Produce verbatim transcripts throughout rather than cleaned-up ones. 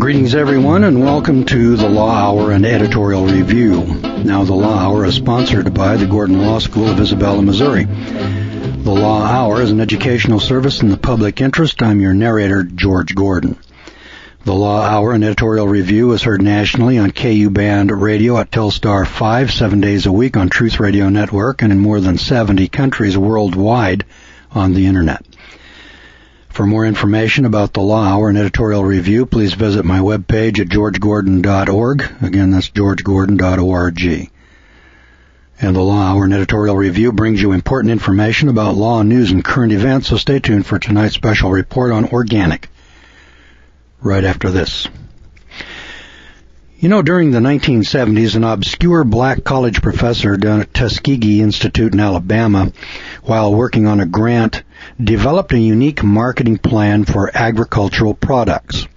Greetings, everyone, and welcome to the Law Hour and Editorial Review. Now, the Law Hour is sponsored by the Gordon Law School of Isabella, Missouri. The Law Hour is an educational service in the public interest. I'm your narrator, George Gordon. The Law Hour and Editorial Review is heard nationally on K U Band Radio at Telstar five, seven days a week on Truth Radio Network, and in more than seventy countries worldwide on the Internet. For more information about the Law Hour and Editorial Review, please visit my webpage at george gordon dot org. Again, that's george gordon dot org. And the Law Hour and Editorial Review brings you important information about law, news, and current events, so stay tuned for tonight's special report on organic, right after this. You know, during the nineteen seventies, an obscure black college professor down at Tuskegee Institute in Alabama, while working on a grant, developed a unique marketing plan for agricultural products.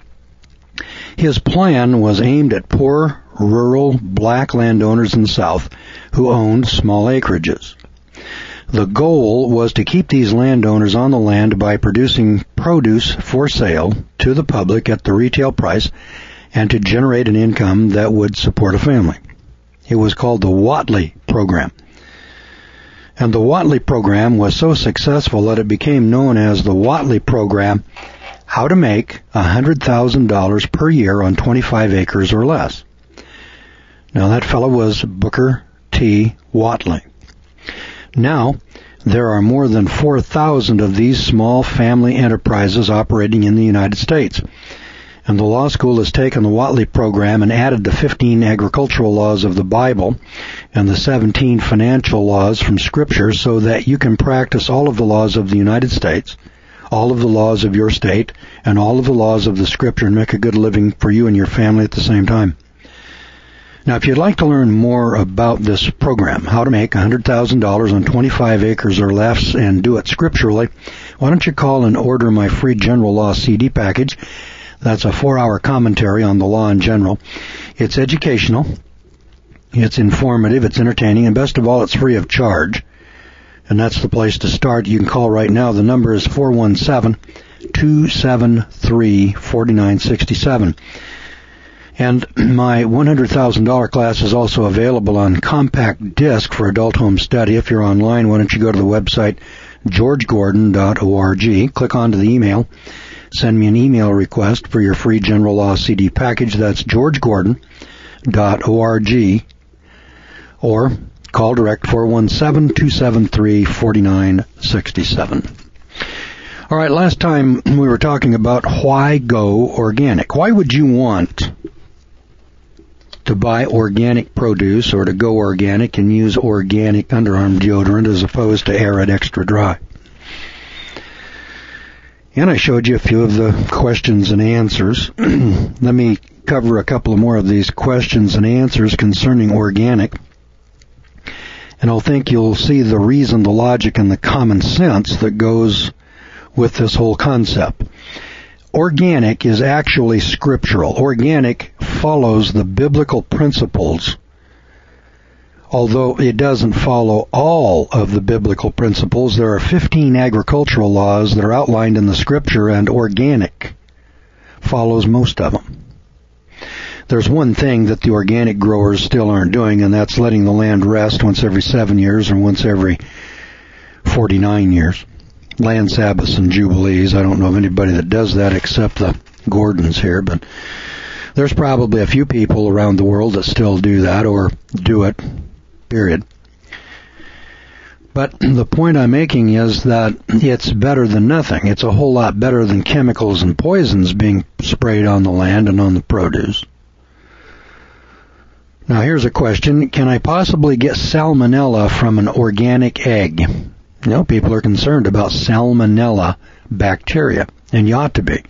His plan was aimed at poor, rural, black landowners in the South who owned small acreages. The goal was to keep these landowners on the land by producing produce for sale to the public at the retail price and to generate an income that would support a family. It was called the Whatley Program. And the Whatley Program was so successful that it became known as the Whatley Program, how to make one hundred thousand dollars per year on twenty-five acres or less. Now, that fellow was Booker T. Whatley. Now, there are more than four thousand of these small family enterprises operating in the United States. And the law school has taken the Whatley Program and added the fifteen agricultural laws of the Bible and the seventeen financial laws from Scripture so that you can practice all of the laws of the United States, all of the laws of your state, and all of the laws of the Scripture and make a good living for you and your family at the same time. Now, if you'd like to learn more about this program, how to make one hundred thousand dollars on twenty-five acres or less and do it scripturally, why don't you call and order my free General Law C D package? That's a four-hour commentary on the law in general. It's educational, it's informative, it's entertaining, and best of all, it's free of charge. And that's the place to start. You can call right now. The number is four one seven, two seven three, four nine six seven. And my one hundred thousand dollars class is also available on compact disc for adult home study. If you're online, why don't you go to the website george gordon dot org, click onto the email, send me an email request for your free General Law C D package. That's george gordon dot org, or call direct four one seven, two seven three, four nine six seven. All right, last time we were talking about why go organic. Why would you want to buy organic produce or to go organic and use organic underarm deodorant as opposed to Arid Extra Dry? And I showed you a few of the questions and answers. Let me cover a couple more of these questions and answers concerning organic. And I'll think you'll see the reason, the logic, and the common sense that goes with this whole concept. Organic is actually scriptural. Organic follows the biblical principles, although it doesn't follow all of the biblical principles. There are fifteen agricultural laws that are outlined in the Scripture, and organic follows most of them. There's one thing that the organic growers still aren't doing, and that's letting the land rest once every seven years or once every forty-nine years. Land Sabbaths and Jubilees. I don't know of anybody that does that except the Gordons here, but there's probably a few people around the world that still do that or do it, period. But the point I'm making is that it's better than nothing. It's a whole lot better than chemicals and poisons being sprayed on the land and on the produce. Now here's a question. Can I possibly get salmonella from an organic egg? You know, people are concerned about salmonella bacteria, and you ought to be.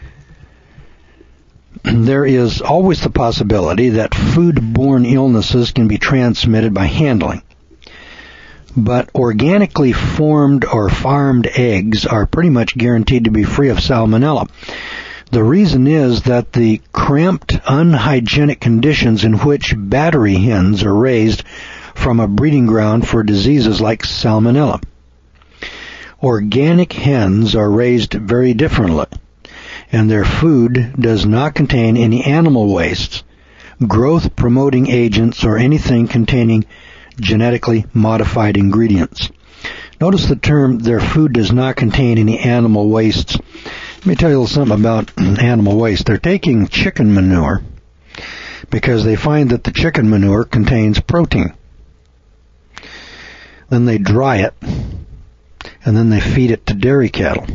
There is always the possibility that foodborne illnesses can be transmitted by handling. But organically formed or farmed eggs are pretty much guaranteed to be free of salmonella. The reason is that the cramped, unhygienic conditions in which battery hens are raised from a breeding ground for diseases like salmonella. Organic hens are raised very differently, and their food does not contain any animal wastes, growth-promoting agents, or anything containing genetically modified ingredients. Notice the term, their food does not contain any animal wastes. Let me tell you a little something about animal waste. They're taking chicken manure because they find that the chicken manure contains protein. Then they dry it, and then they feed it to dairy cattle.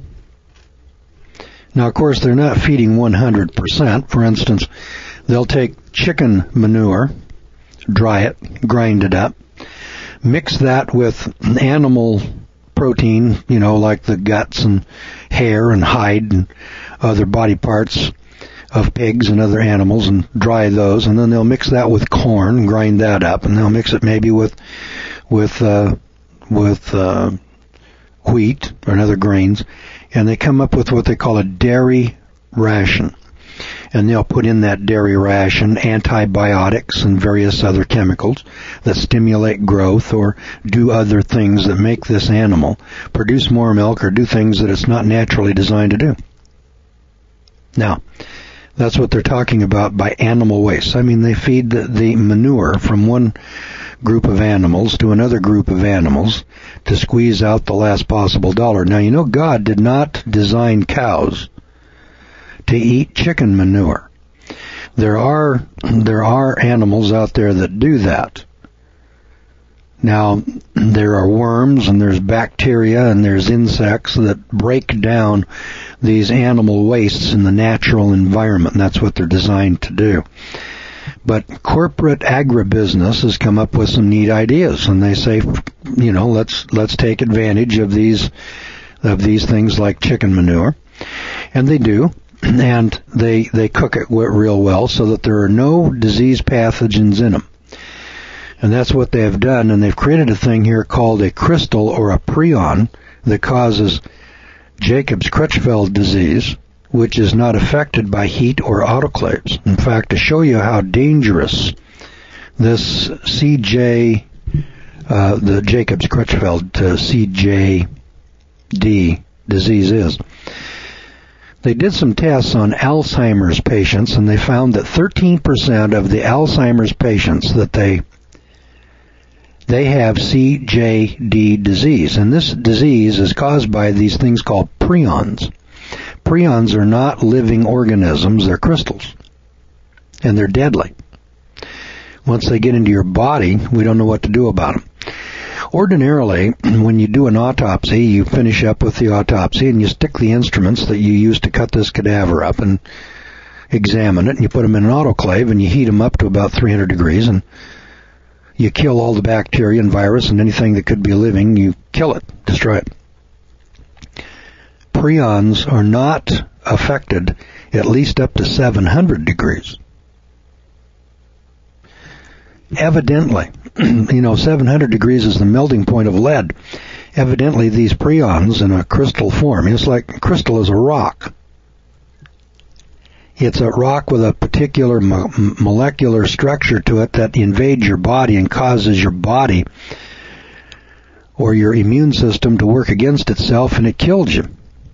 Now, of course, they're not feeding one hundred percent. For instance, they'll take chicken manure, dry it, grind it up, mix that with animal protein, you know, like the guts and hair and hide and other body parts of pigs and other animals, and dry those, and then they'll mix that with corn and grind that up, and they'll mix it maybe with with uh, with uh, wheat or other grains, and they come up with what they call a dairy ration. And they'll put in that dairy ration antibiotics and various other chemicals that stimulate growth or do other things that make this animal produce more milk or do things that it's not naturally designed to do. Now, that's what they're talking about by animal waste. I mean, they feed the, the manure from one group of animals to another group of animals to squeeze out the last possible dollar. Now, you know, God did not design cows to eat chicken manure. There are there are animals out there that do that. Now, there are worms and there's bacteria and there's insects that break down these animal wastes in the natural environment, and that's what they're designed to do. But corporate agribusiness has come up with some neat ideas, and they say, you know, let's let's take advantage of these of these things like chicken manure, and they do. And they they cook it real well so that there are no disease pathogens in them. And that's what they have done, and they've created a thing here called a crystal or a prion that causes Jacob's Creutzfeldt disease, which is not affected by heat or autoclaves. In fact, to show you how dangerous this C J, uh, the Jacob's Creutzfeldt uh, C J D disease is, they did some tests on Alzheimer's patients, and they found that thirteen percent of the Alzheimer's patients that they they have C J D disease, and this disease is caused by these things called prions. Prions are not living organisms, they're crystals, and they're deadly. Once they get into your body, we don't know what to do about them. Ordinarily, when you do an autopsy, you finish up with the autopsy and you stick the instruments that you use to cut this cadaver up and examine it, and you put them in an autoclave and you heat them up to about three hundred degrees, and you kill all the bacteria and virus and anything that could be living, you kill it, destroy it. Prions are not affected at least up to seven hundred degrees. Evidently, you know, seven hundred degrees is the melting point of lead. Evidently, these prions in a crystal form, it's like crystal is a rock. It's a rock with a particular mo- molecular structure to it that invades your body and causes your body or your immune system to work against itself, and it kills you.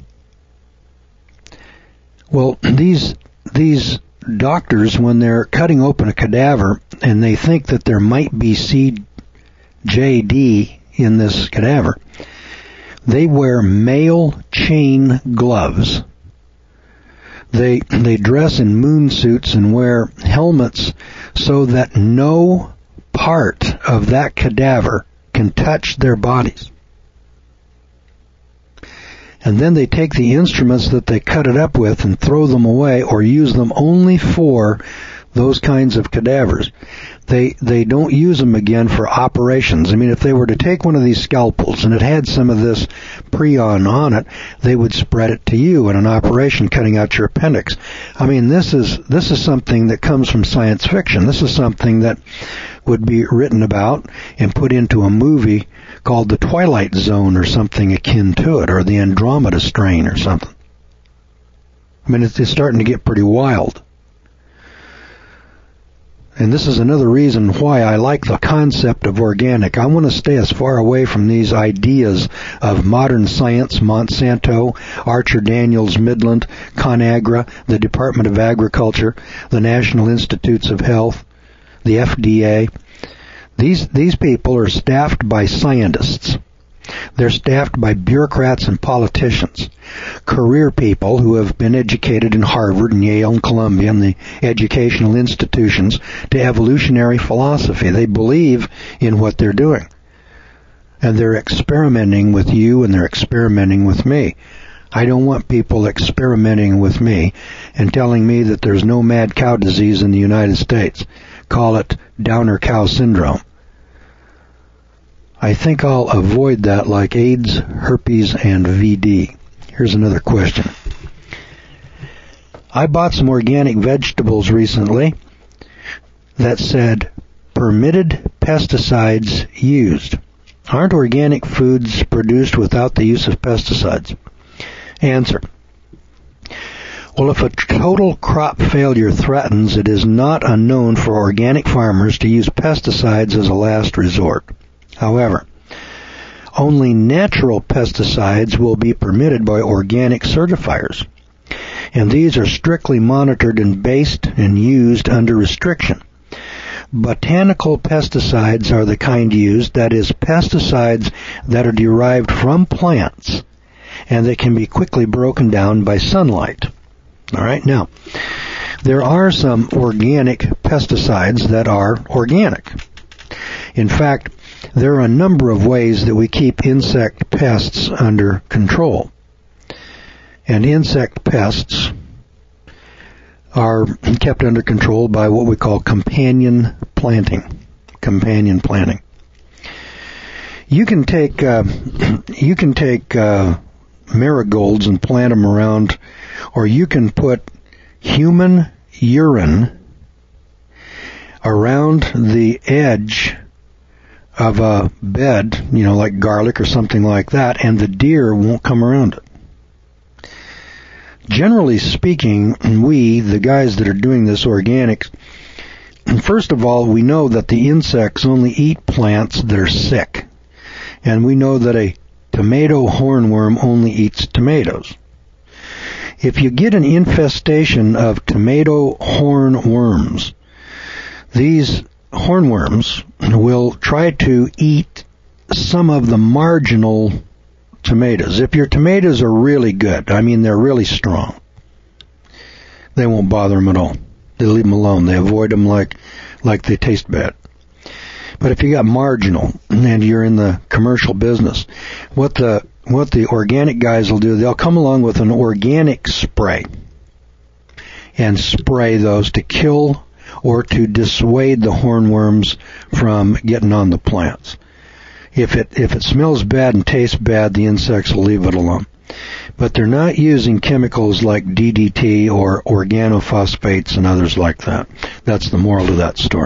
Well, these these doctors, when they're cutting open a cadaver and they think that there might be C J D in this cadaver, they wear male chain gloves. They they dress in moon suits and wear helmets so that no part of that cadaver can touch their bodies. And then they take the instruments that they cut it up with and throw them away or use them only for those kinds of cadavers. They they don't use them again for operations. I mean, if they were to take one of these scalpels and it had some of this prion on it, they would spread it to you in an operation cutting out your appendix. I mean, this is this is something that comes from science fiction. This is something that would be written about and put into a movie called The Twilight Zone or something akin to it, or The Andromeda Strain or something. I mean, it's, it's starting to get pretty wild. And this is another reason why I like the concept of organic. I want to stay as far away from these ideas of modern science, Monsanto, Archer Daniels Midland, ConAgra, the Department of Agriculture, the National Institutes of Health, the F D A. These, these people are staffed by scientists. They're staffed by bureaucrats and politicians, career people who have been educated in Harvard and Yale and Columbia and the educational institutions to evolutionary philosophy. They believe in what they're doing. And they're experimenting with you and they're experimenting with me. I don't want people experimenting with me and telling me that there's no mad cow disease in the United States. Call it downer cow syndrome. I think I'll avoid that like AIDS, herpes, and V D. Here's another question. I bought some organic vegetables recently that said permitted pesticides used. Aren't organic foods produced without the use of pesticides? Answer. Well, if a total crop failure threatens, it is not unknown for organic farmers to use pesticides as a last resort. However, only natural pesticides will be permitted by organic certifiers, and these are strictly monitored and based and used under restriction. Botanical pesticides are the kind used, that is, pesticides that are derived from plants and that can be quickly broken down by sunlight. All right, now, there are some organic pesticides that are organic. In fact, there are a number of ways that we keep insect pests under control. And insect pests are kept under control by what we call companion planting. Companion planting. You can take uh, you can take uh, marigolds and plant them around, or you can put human urine around the edge of a bed, you know, like garlic or something like that, and the deer won't come around it. Generally speaking, we, the guys that are doing this organic, first of all, we know that the insects only eat plants that are sick. And we know that a tomato hornworm only eats tomatoes. If you get an infestation of tomato hornworms, these hornworms will try to eat some of the marginal tomatoes. If your tomatoes are really good, I mean they're really strong, they won't bother them at all. They leave them alone. They avoid them like like they taste bad. But if you got marginal and you're in the commercial business, what the what the organic guys will do, they'll come along with an organic spray and spray those to kill or to dissuade the hornworms from getting on the plants. If it if it smells bad and tastes bad, the insects will leave it alone. But they're not using chemicals like D D T or organophosphates and others like that. That's the moral of that story.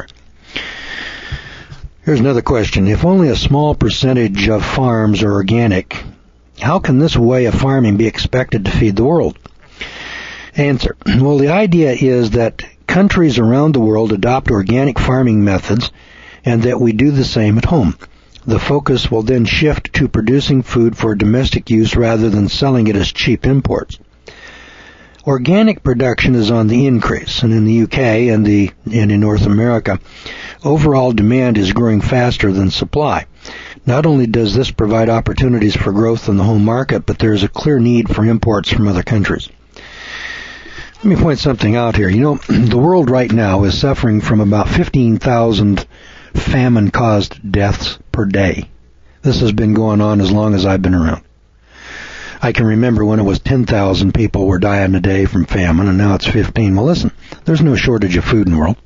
Here's another question. If only a small percentage of farms are organic, how can this way of farming be expected to feed the world? Answer. Well, the idea is that countries around the world adopt organic farming methods and that we do the same at home. The focus will then shift to producing food for domestic use rather than selling it as cheap imports. Organic production is on the increase, and in the U K and the and in North America, overall demand is growing faster than supply. Not only does this provide opportunities for growth in the home market, but there is a clear need for imports from other countries. Let me point something out here. You know, the world right now is suffering from about fifteen thousand famine-caused deaths per day. This has been going on as long as I've been around. I can remember when it was ten thousand people were dying a day from famine, and now it's fifteen. Well, listen, there's no shortage of food in the world.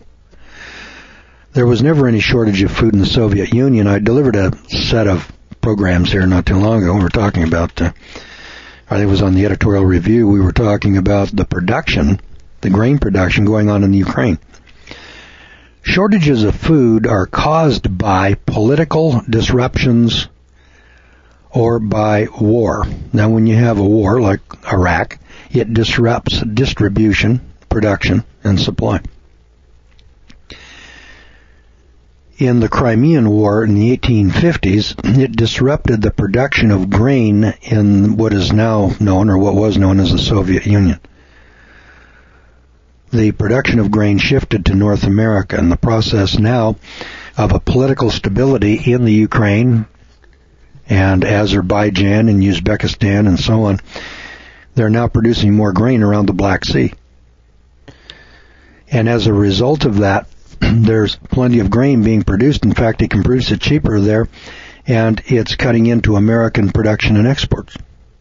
There was never any shortage of food in the Soviet Union. I delivered a set of programs here not too long ago. We were talking about, uh, I think it was on the editorial review, we were talking about the production, the grain production going on in the Ukraine. Shortages of food are caused by political disruptions or by war. Now, when you have a war like Iraq, it disrupts distribution, production, and supply. In the Crimean War in the eighteen fifties, it disrupted the production of grain in what is now known, or what was known as the Soviet Union. The production of grain shifted to North America, and the process now of a political stability in the Ukraine and Azerbaijan and Uzbekistan and so on, they're now producing more grain around the Black Sea. And as a result of that, there's plenty of grain being produced. In fact, they can produce it cheaper there, and it's cutting into American production and exports.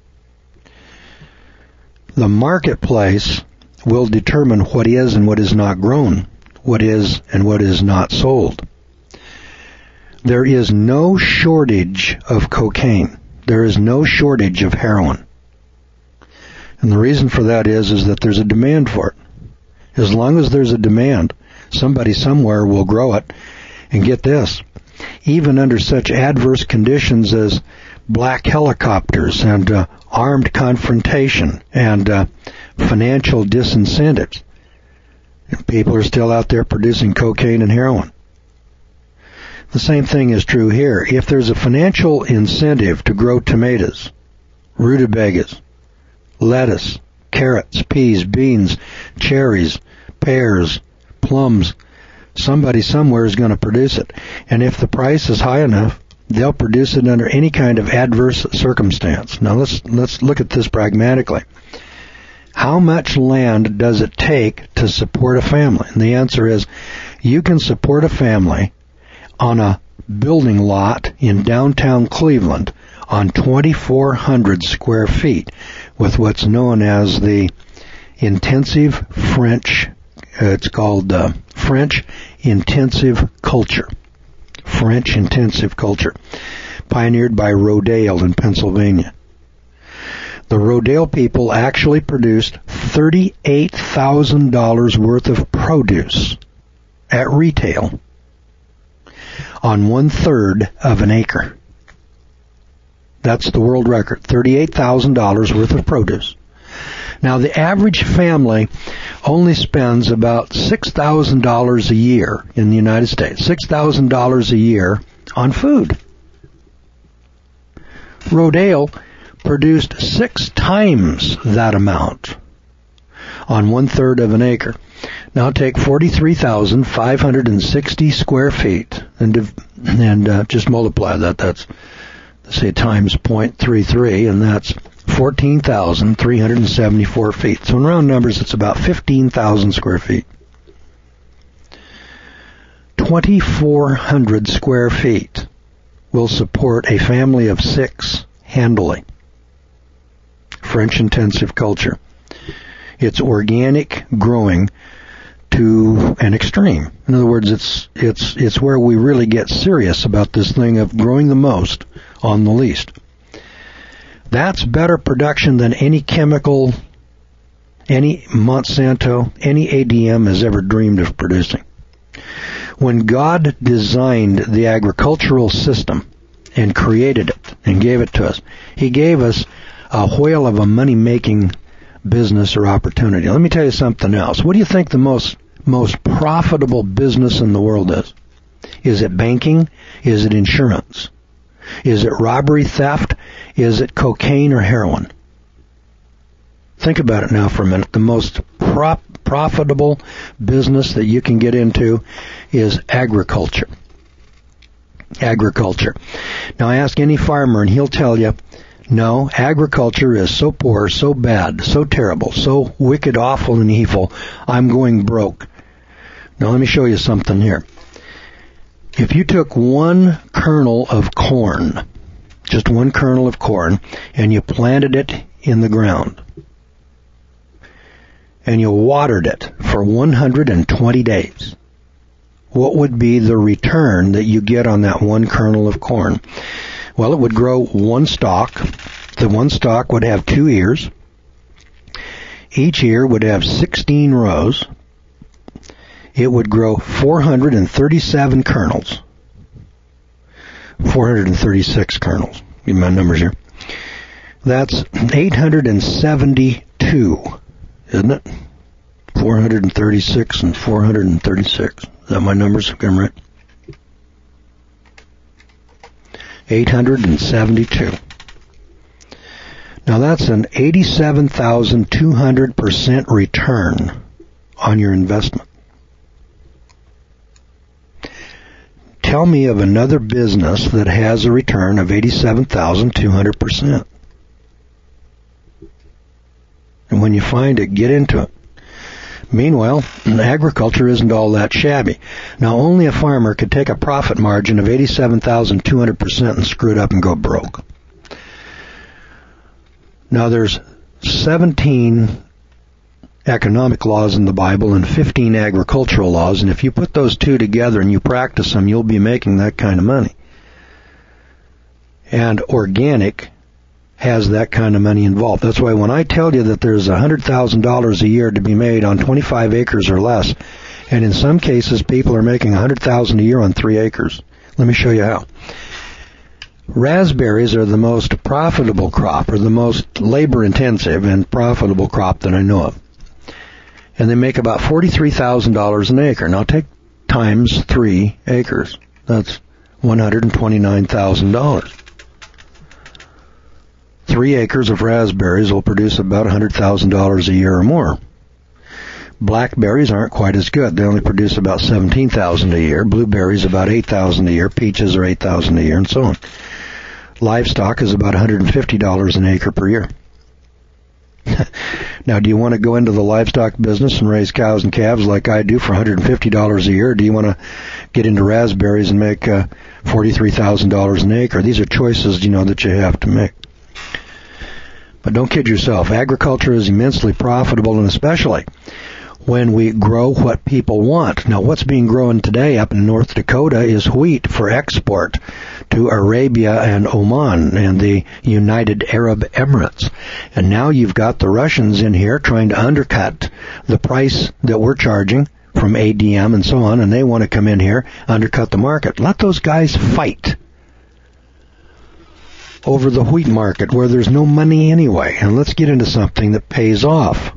The marketplace will determine what is and what is not grown, what is and what is not sold. There is no shortage of cocaine. There is no shortage of heroin. And the reason for that is, is that there's a demand for it. As long as there's a demand, somebody somewhere will grow it. And get this, even under such adverse conditions as black helicopters and uh, armed confrontation and uh, financial disincentives, people are still out there producing cocaine and heroin. The same thing is true here. If there's a financial incentive to grow tomatoes, rutabagas, lettuce, carrots, peas, beans, cherries, pears, plums, somebody somewhere is going to produce it. And if the price is high enough, they'll produce it under any kind of adverse circumstance. Now let's let's look at this pragmatically. How much land does it take to support a family? And the answer is, you can support a family on a building lot in downtown Cleveland on twenty-four hundred square feet with what's known as the intensive French, uh, it's called uh, French intensive culture. French intensive culture, pioneered by Rodale in Pennsylvania. The Rodale people actually produced thirty-eight thousand dollars worth of produce at retail on one-third of an acre. That's the world record, thirty-eight thousand dollars worth of produce. Now, the average family only spends about six thousand dollars a year in the United States, six thousand dollars a year on food. Rodale produced six times that amount on one-third of an acre. Now take forty-three thousand five hundred sixty square feet and and uh, just multiply that. That's, let's say, times zero point three three, and that's fourteen thousand three hundred seventy-four feet. So in round numbers, it's about fifteen thousand square feet. twenty-four hundred square feet will support a family of six handily. French intensive culture. It's organic growing to an extreme. In other words, it's it's it's where we really get serious about this thing of growing the most on the least. That's better production than any chemical, any Monsanto, any A D M has ever dreamed of producing. When God designed the agricultural system and created it and gave it to us, He gave us a whale of a money-making business or opportunity. Let me tell you something else. What do you think the most most profitable business in the world is? Is it banking? Is it insurance? Is it robbery, theft? Is it cocaine or heroin? Think about it now for a minute. The most prop, profitable business that you can get into is agriculture. Agriculture. Now ask any farmer and he'll tell you, no, agriculture is so poor, so bad, so terrible, so wicked, awful, and evil, I'm going broke. Now let me show you something here. If you took one kernel of corn, just one kernel of corn, and you planted it in the ground, and you watered it for one hundred twenty days, what would be the return that you get on that one kernel of corn? Well, it would grow one stalk. The one stalk would have two ears. Each ear would have sixteen rows. It would grow four hundred thirty-seven kernels. four hundred thirty-six kernels. Give me my numbers here. That's eight hundred seventy-two, isn't it? four hundred thirty-six and four hundred thirty-six. Is that my numbers? Okay, I'm right. eight hundred seventy-two. Now that's an eighty-seven thousand two hundred percent return on your investment. Tell me of another business that has a return of eighty-seven thousand two hundred percent. And when you find it, get into it. Meanwhile, agriculture isn't all that shabby. Now, only a farmer could take a profit margin of eighty-seven thousand two hundred percent and screw it up and go broke. Now, there's seventeen economic laws in the Bible and fifteen agricultural laws, and if you put those two together and you practice them, you'll be making that kind of money. And organic has that kind of money involved. That's why when I tell you that there's one hundred thousand dollars a year to be made on twenty-five acres or less, and in some cases people are making one hundred thousand dollars a year on three acres. Let me show you how. Raspberries are the most profitable crop, or the most labor-intensive and profitable crop that I know of. And they make about forty-three thousand dollars an acre. Now take times three acres. That's one hundred twenty-nine thousand dollars. Three acres of raspberries will produce about one hundred thousand dollars a year or more. Blackberries aren't quite as good. They only produce about seventeen thousand dollars a year. Blueberries about eight thousand dollars a year. Peaches are eight thousand dollars a year, and so on. Livestock is about one hundred fifty dollars an acre per year. Now, do you want to go into the livestock business and raise cows and calves like I do for one hundred fifty dollars a year? Or do you want to get into raspberries and make uh, forty-three thousand dollars an acre? These are choices, you know, that you have to make. But don't kid yourself. Agriculture is immensely profitable, and especially when we grow what people want. Now, what's being grown today up in North Dakota is wheat for export to Arabia and Oman and the United Arab Emirates. And now you've got the Russians in here trying to undercut the price that we're charging from A D M and so on, and they want to come in here, undercut the market. Let those guys fight over the wheat market where there's no money anyway. And let's get into something that pays off.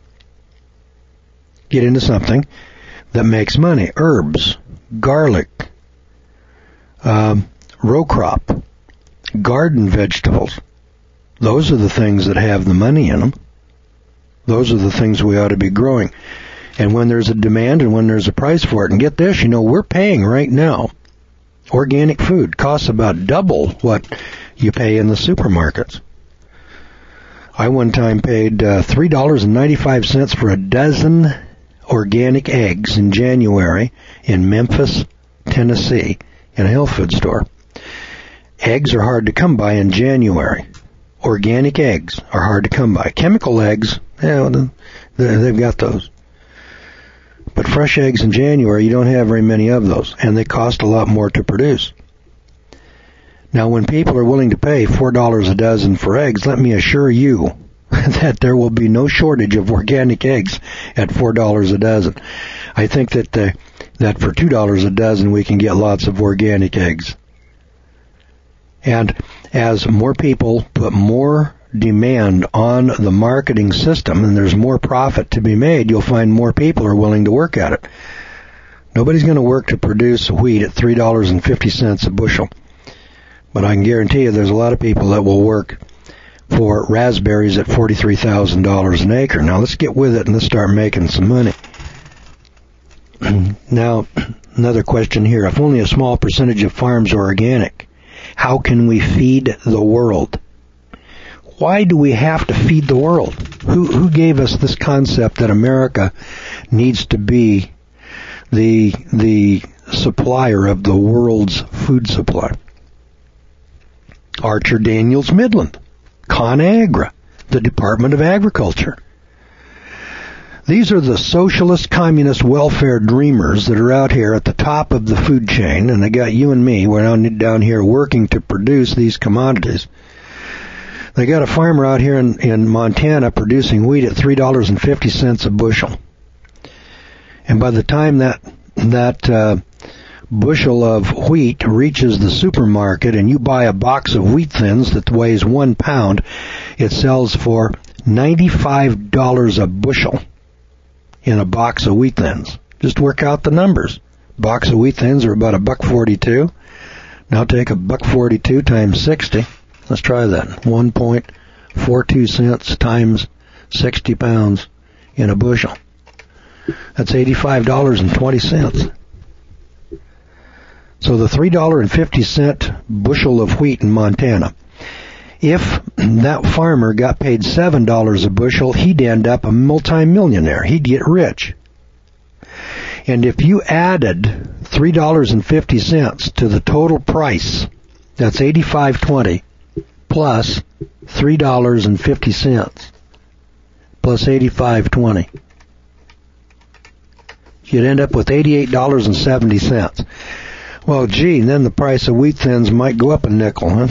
Get into something that makes money. Herbs, garlic, um, row crop, garden vegetables. Those are the things that have the money in them. Those are the things we ought to be growing. And when there's a demand and when there's a price for it, and get this, you know, we're paying right now. Organic food costs about double what you pay in the supermarkets. I one time paid uh, three dollars and ninety-five cents for a dozen organic eggs in January in Memphis, Tennessee, in a health food store. Eggs are hard to come by in January. Organic eggs are hard to come by. Chemical eggs, yeah, they've got those. But fresh eggs in January, you don't have very many of those, and they cost a lot more to produce. Now, when people are willing to pay four dollars a dozen for eggs, let me assure you that there will be no shortage of organic eggs at four dollars a dozen. I think that uh, that for two dollars a dozen we can get lots of organic eggs. And as more people put more demand on the marketing system and there's more profit to be made, you'll find more people are willing to work at it. Nobody's going to work to produce wheat at three dollars and fifty cents a bushel. But I can guarantee you there's a lot of people that will work for raspberries at forty-three thousand dollars an acre. Now let's get with it and let's start making some money. Now, another question here. If only a small percentage of farms are organic, how can we feed the world? Why do we have to feed the world? Who, who gave us this concept that America needs to be the, the supplier of the world's food supply? Archer Daniels Midland, ConAgra, the Department of Agriculture. These are the socialist, communist, welfare dreamers that are out here at the top of the food chain, and they got you and me. We're down, down here working to produce these commodities. They got a farmer out here in, in Montana producing wheat at three dollars and fifty cents a bushel. And by the time that that uh, bushel of wheat reaches the supermarket and you buy a box of wheat thins that weighs one pound, it sells for ninety-five dollars a bushel in a box of wheat thins. Just work out the numbers. Box of wheat thins are about a buck forty-two. Now take a buck forty-two times sixty. Let's try that. one point four two cents times sixty pounds in a bushel. That's eighty-five dollars and twenty cents. So the three dollars and fifty cent bushel of wheat in Montana, if that farmer got paid seven dollars a bushel, he'd end up a multimillionaire. He'd get rich. And if you added three dollars and fifty cents to the total price, that's eighty-five twenty plus three dollars and fifty cents plus eighty-five twenty. You'd end up with eighty-eight dollars and seventy cents. Well, gee, then the price of wheat thins might go up a nickel, huh?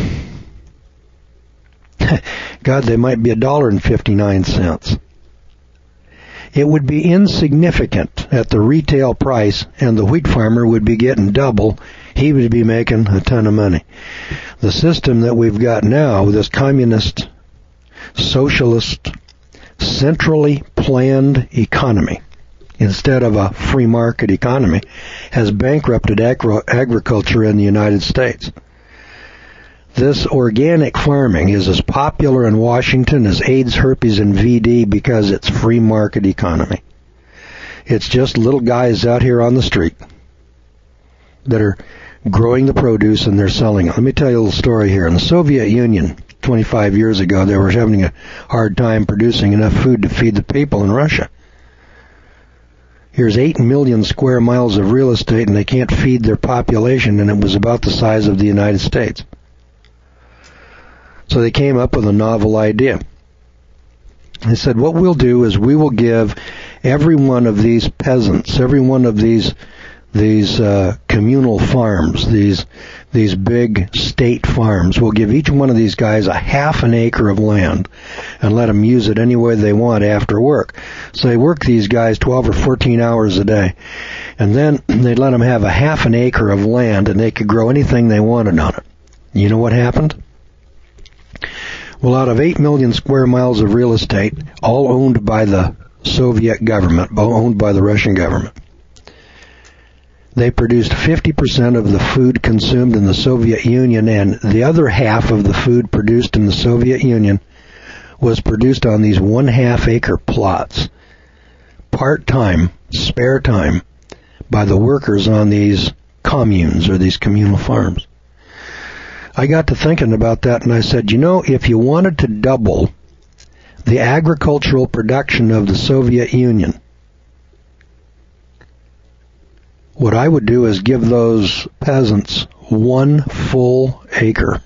God, they might be a dollar and fifty-nine cents. It would be insignificant at the retail price, and the wheat farmer would be getting double. He would be making a ton of money. The system that we've got now, this communist, socialist, centrally planned economy, instead of a free market economy, has bankrupted agri- agriculture in the United States. This organic farming is as popular in Washington as AIDS, herpes, and V D because it's free market economy. It's just little guys out here on the street that are growing the produce and they're selling it. Let me tell you a little story here. In the Soviet Union, twenty-five years ago, they were having a hard time producing enough food to feed the people in Russia. Here's eight million square miles of real estate, and they can't feed their population, and it was about the size of the United States. So they came up with a novel idea. They said, what we'll do is we will give every one of these peasants, every one of these these uh, communal farms, these these big state farms, we'll give each one of these guys a half an acre of land and let them use it any way they want after work. So they work these guys twelve or fourteen hours a day, and then they let them have a half an acre of land and they could grow anything they wanted on it. You know what happened? Well, out of eight million square miles of real estate, all owned by the Soviet government, owned by the Russian government, they produced fifty percent of the food consumed in the Soviet Union, and the other half of the food produced in the Soviet Union was produced on these one-half acre plots, part-time, spare time, by the workers on these communes or these communal farms. I got to thinking about that, and I said, you know, if you wanted to double the agricultural production of the Soviet Union, what I would do is give those peasants one full acre.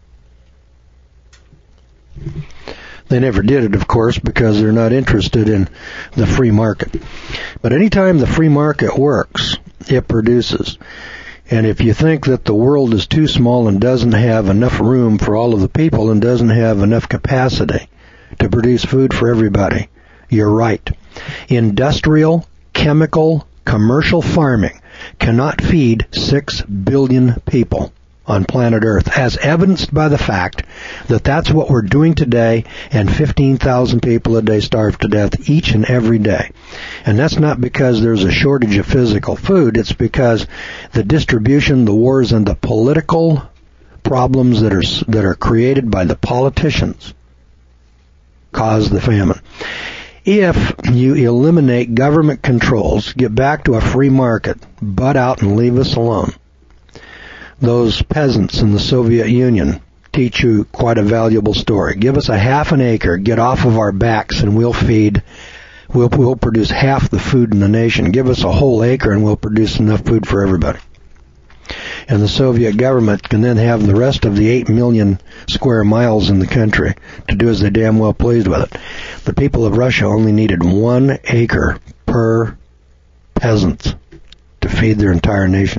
They never did it, of course, because they're not interested in the free market. But anytime the free market works, it produces. And if you think that the world is too small and doesn't have enough room for all of the people and doesn't have enough capacity to produce food for everybody, you're right. Industrial, chemical, commercial farming cannot feed six billion people on planet Earth, as evidenced by the fact that that's what we're doing today, and fifteen thousand people a day starve to death each and every day. And that's not because there's a shortage of physical food, it's because the distribution, the wars, and the political problems that are that are created by the politicians cause the famine. If you eliminate government controls, get back to a free market, butt out and leave us alone, those peasants in the Soviet Union teach you quite a valuable story. Give us a half an acre, get off of our backs, and we'll feed, we'll, we'll produce half the food in the nation. Give us a whole acre and we'll produce enough food for everybody. And the Soviet government can then have the rest of the eight million square miles in the country to do as they damn well pleased with it. The people of Russia only needed one acre per peasant to feed their entire nation.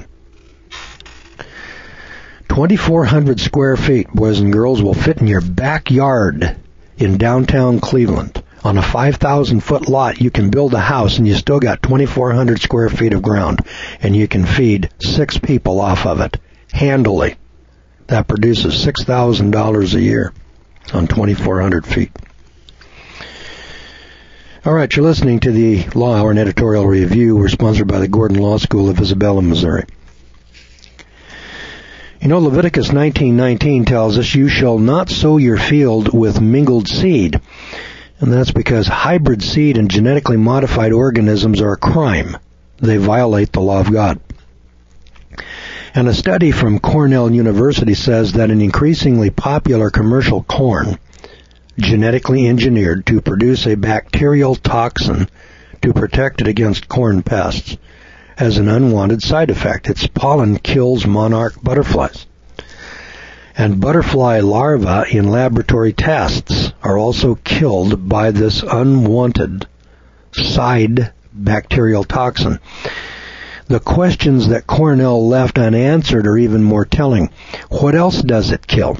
twenty-four hundred square feet, boys and girls, will fit in your backyard in downtown Cleveland. On a five thousand foot lot, you can build a house and you still got twenty-four hundred square feet of ground, and you can feed six people off of it handily. That produces six thousand dollars a year on twenty-four hundred feet. All right, you're listening to the Law Hour and Editorial Review. We're sponsored by the Gordon Law School of Isabella, Missouri. You know, Leviticus nineteen nineteen tells us, you shall not sow your field with mingled seed. And that's because hybrid seed and genetically modified organisms are a crime. They violate the law of God. And a study from Cornell University says that an increasingly popular commercial corn, genetically engineered to produce a bacterial toxin to protect it against corn pests, has an unwanted side effect. Its pollen kills monarch butterflies. And butterfly larvae in laboratory tests are also killed by this unwanted side bacterial toxin. The questions that Cornell left unanswered are even more telling. What else does it kill?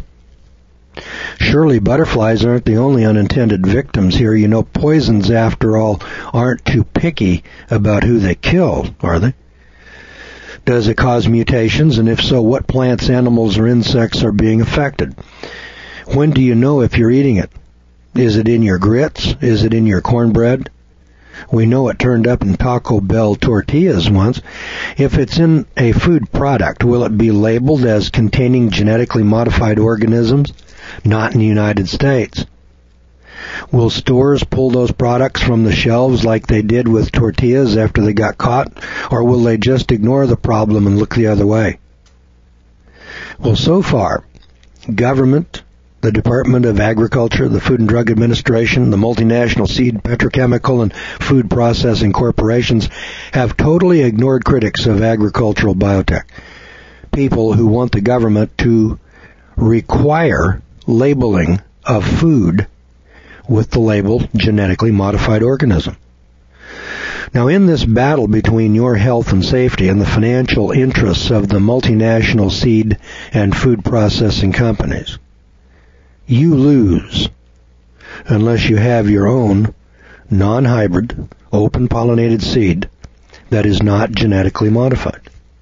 Surely butterflies aren't the only unintended victims here. You know, poisons, after all, aren't too picky about who they kill, are they? Does it cause mutations? And if so, what plants, animals, or insects are being affected? When do you know if you're eating it? Is it in your grits? Is it in your cornbread? We know it turned up in Taco Bell tortillas once. If it's in a food product, will it be labeled as containing genetically modified organisms? Not in the United States. Will stores pull those products from the shelves like they did with tortillas after they got caught? Or will they just ignore the problem and look the other way? Well, so far, government, the Department of Agriculture, the Food and Drug Administration, the multinational seed, petrochemical, and food processing corporations have totally ignored critics of agricultural biotech. People who want the government to require labeling of food with the label genetically modified organism. Now, in this battle between your health and safety and the financial interests of the multinational seed and food processing companies, you lose unless you have your own non-hybrid, open-pollinated seed that is not genetically modified.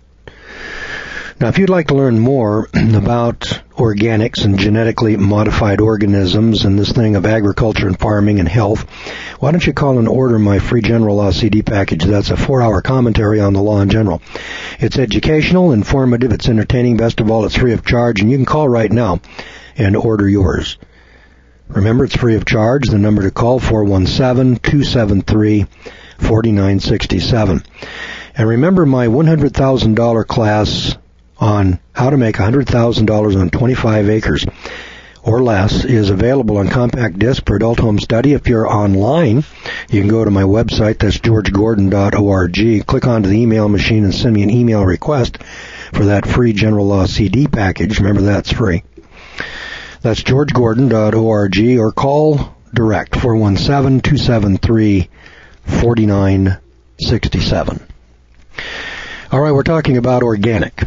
Now, if you'd like to learn more about organics and genetically modified organisms and this thing of agriculture and farming and health, why don't you call and order my free General Law C D package? That's a four-hour commentary on the law in general. It's educational, informative, it's entertaining. Best of all, it's free of charge, and you can call right now and order yours. Remember, it's free of charge. The number to call, four one seven, two seven three, four nine six seven. And remember, my one hundred thousand dollars class on how to make one hundred thousand dollars on twenty-five acres or less is available on compact disc for adult home study. If you're online, you can go to my website. That's george gordon dot org. Click onto the email machine and send me an email request for that free General Law C D package. Remember, that's free. That's george gordon dot org, or call direct, four one seven, two seven three, four nine six seven. All right, we're talking about organic.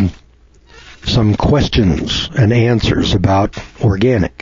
Some questions and answers about organic.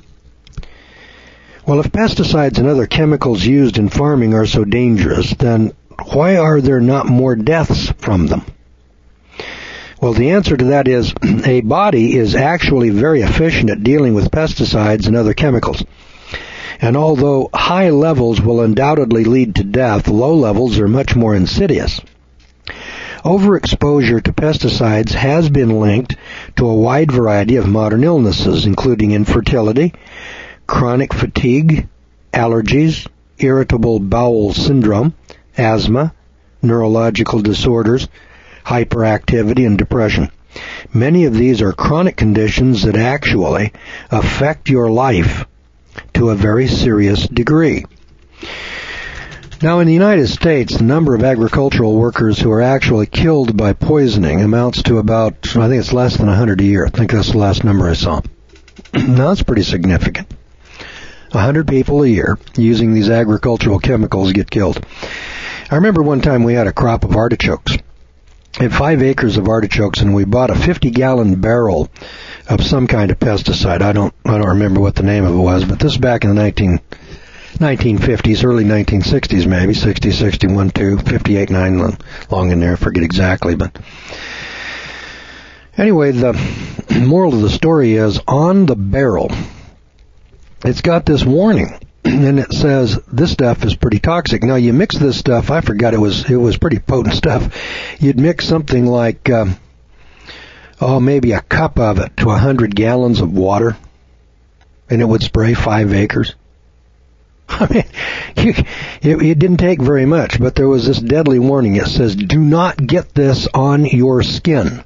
Well, if pesticides and other chemicals used in farming are so dangerous, then why are there not more deaths from them? Well, the answer to that is a body is actually very efficient at dealing with pesticides and other chemicals. And although high levels will undoubtedly lead to death, low levels are much more insidious. Overexposure to pesticides has been linked to a wide variety of modern illnesses, including infertility, chronic fatigue, allergies, irritable bowel syndrome, asthma, neurological disorders, hyperactivity, and depression. Many of these are chronic conditions that actually affect your life to a very serious degree. Now, in the United States, the number of agricultural workers who are actually killed by poisoning amounts to about, I think it's less than one hundred a year. I think that's the last number I saw. Now, that's pretty significant. one hundred people a year using these agricultural chemicals get killed. I remember one time we had a crop of artichokes. We had five acres of artichokes, and we bought a fifty-gallon barrel of some kind of pesticide. I don't, I don't remember what the name of it was, but this is back in the nineteen nineteen fifties, early nineteen sixties maybe, sixty, sixty-one, two, fifty-eight, nine, long in there, I forget exactly. But anyway, the moral of the story is, on the barrel, it's got this warning, and it says, this stuff is pretty toxic. Now, you mix this stuff, I forgot, it was it was pretty potent stuff. You'd mix something like um, oh, maybe a cup of it to a hundred gallons of water, and it would spray five acres. I mean, you, it, it didn't take very much, but there was this deadly warning. It says, do not get this on your skin.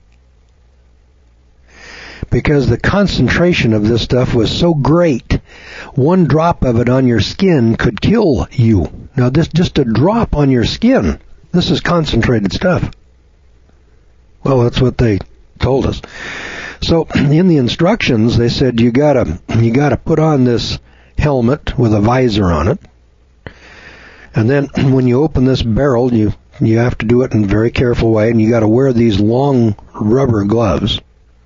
Because the concentration of this stuff was so great, one drop of it on your skin could kill you. Now, this just a drop on your skin. This is concentrated stuff. Well, that's what they told us. So, in the instructions, they said you gotta you gotta put on this helmet with a visor on it, and then when you open this barrel, you you have to do it in a very careful way, and you got to wear these long rubber gloves.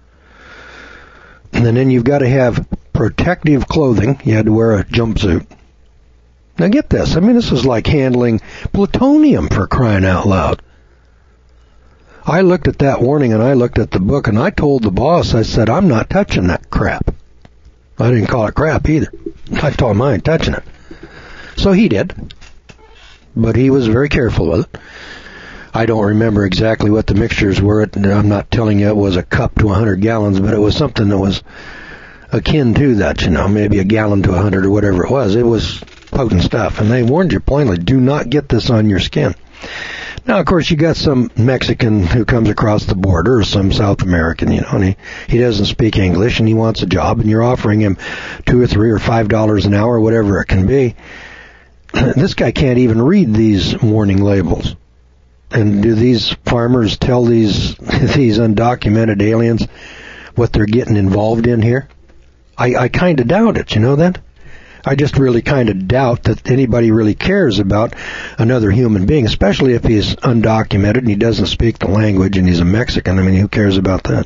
And then you've got to have protective clothing. You had to wear a jumpsuit. Now get this. I mean, this is like handling plutonium, for crying out loud. I looked at that warning and I looked at the book and I told the boss, I said, I'm not touching that crap. I didn't call it crap either. I told him I ain't touching it. So he did. But he was very careful with it. I don't remember exactly what the mixtures were. I'm not telling you it was a cup to one hundred gallons, but it was something that was akin to that, you know, maybe a gallon to one hundred or whatever it was. It was potent stuff. And they warned you plainly, do not get this on your skin. Now, of course, you got some Mexican who comes across the border, or some South American, you know, and he, he doesn't speak English and he wants a job, and you're offering him two or three or five dollars an hour, whatever it can be. This guy can't even read these warning labels. And do these farmers tell these these undocumented aliens what they're getting involved in here? I, I kind of doubt it, you know that? I just really kind of doubt that anybody really cares about another human being, especially if he's undocumented and he doesn't speak the language and he's a Mexican. I mean, who cares about that?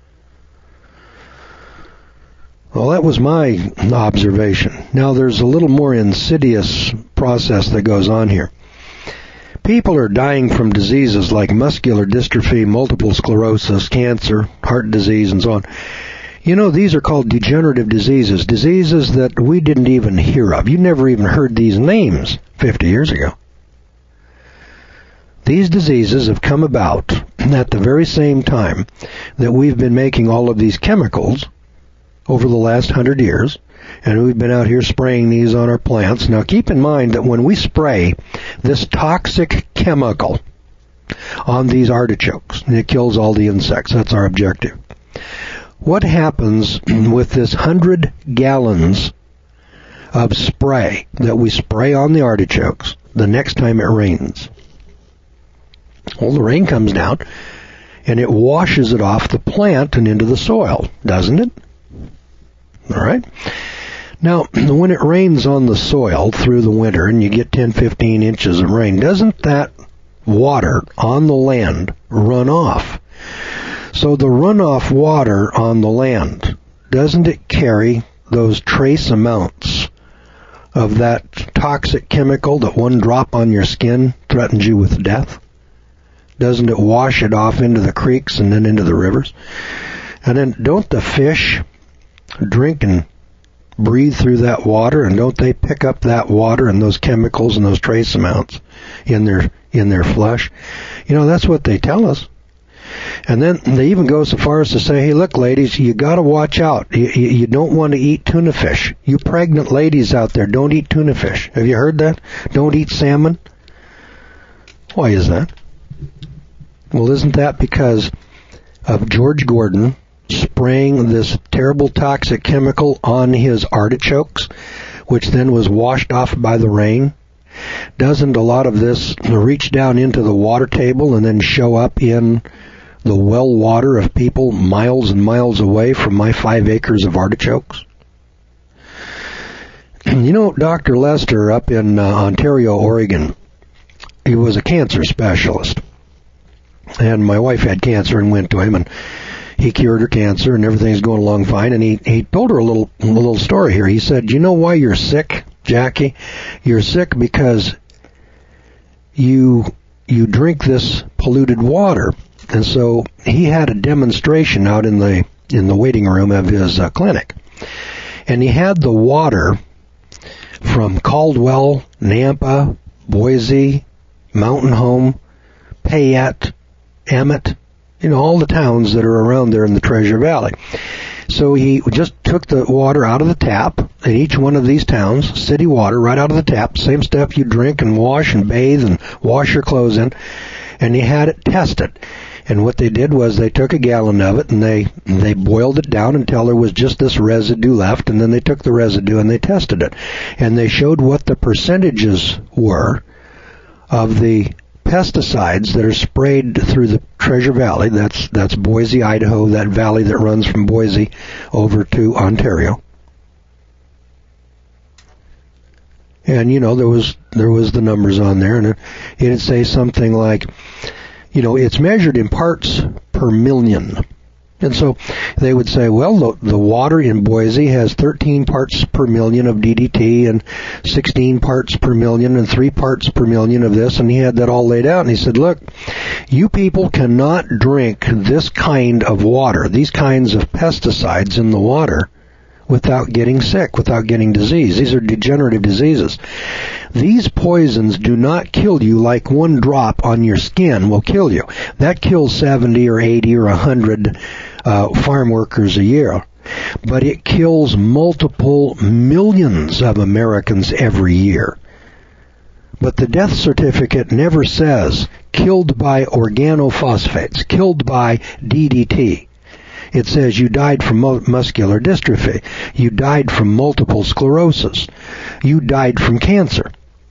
Well, that was my observation. Now, there's a little more insidious process that goes on here. People are dying from diseases like muscular dystrophy, multiple sclerosis, cancer, heart disease, and so on. You know, these are called degenerative diseases, diseases that we didn't even hear of. You never even heard these names fifty years ago. These diseases have come about at the very same time that we've been making all of these chemicals over the last hundred years, and we've been out here spraying these on our plants. Now, keep in mind that when we spray this toxic chemical on these artichokes, it kills all the insects. That's our objective. What happens with this hundred gallons of spray that we spray on the artichokes the next time it rains? Well, the rain comes down and it washes it off the plant and into the soil, doesn't it? All right. Now, when it rains on the soil through the winter and you get ten, fifteen inches of rain, doesn't that water on the land run off? So the runoff water on the land, doesn't it carry those trace amounts of that toxic chemical that one drop on your skin threatens you with death? Doesn't it wash it off into the creeks and then into the rivers? And then don't the fish drink and breathe through that water, and don't they pick up that water and those chemicals and those trace amounts in their in their flesh? You know, that's what they tell us. And then they even go so far as to say, hey, look, ladies, you got to watch out. You, you, you don't want to eat tuna fish. You pregnant ladies out there, don't eat tuna fish. Have you heard that? Don't eat salmon. Why is that? Well, isn't that because of George Gordon spraying this terrible toxic chemical on his artichokes, which then was washed off by the rain? Doesn't a lot of this reach down into the water table and then show up in the well water of people miles and miles away from my five acres of artichokes? You know, Doctor Lester up in uh, Ontario, Oregon, he was a cancer specialist. And my wife had cancer and went to him, and he cured her cancer, and everything's going along fine. And he, he told her a little a little story here. He said, you know why you're sick, Jackie? You're sick because you you drink this polluted water. And so he had a demonstration out in the in the waiting room of his uh, clinic. And he had the water from Caldwell, Nampa, Boise, Mountain Home, Payette, Emmett. You know, all the towns that are around there in the Treasure Valley. So he just took the water out of the tap in each one of these towns, city water, right out of the tap, same stuff you drink and wash and bathe and wash your clothes in, and he had it tested. And what they did was they took a gallon of it and they they boiled it down until there was just this residue left, and then they took the residue and they tested it. And they showed what the percentages were of the pesticides that are sprayed through the Treasure Valley. That's that's Boise, Idaho, that valley that runs from Boise over to Ontario. And you know, there was there was the numbers on there, and it, it'd say something like, you know, it's measured in parts per million. And so they would say, well, the, the water in Boise has thirteen parts per million of D D T and sixteen parts per million and three parts per million of this. And he had that all laid out. And he said, look, you people cannot drink this kind of water, these kinds of pesticides in the water, without getting sick, without getting disease. These are degenerative diseases. These poisons do not kill you like one drop on your skin will kill you. That kills seventy or eighty or one hundred uh, farm workers a year. But it kills multiple millions of Americans every year. But the death certificate never says killed by organophosphates, killed by D D T. It says you died from muscular dystrophy. You died from multiple sclerosis. You died from cancer.